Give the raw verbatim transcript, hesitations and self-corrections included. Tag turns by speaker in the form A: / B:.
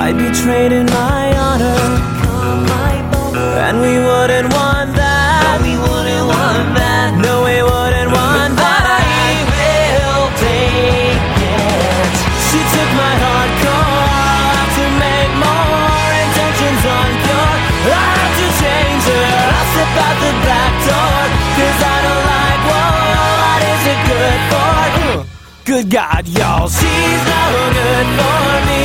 A: I betrayed in my honor, and we wouldn't want that.
B: We wouldn't want that.
A: No, we wouldn't want
B: But
A: that.
B: I will take it.
A: She took my hardcore to make more intentions unpure. I have to change her. I'll step out the back door, cause I don't like war. What is it good for? Good God, y'all, she's no good for me.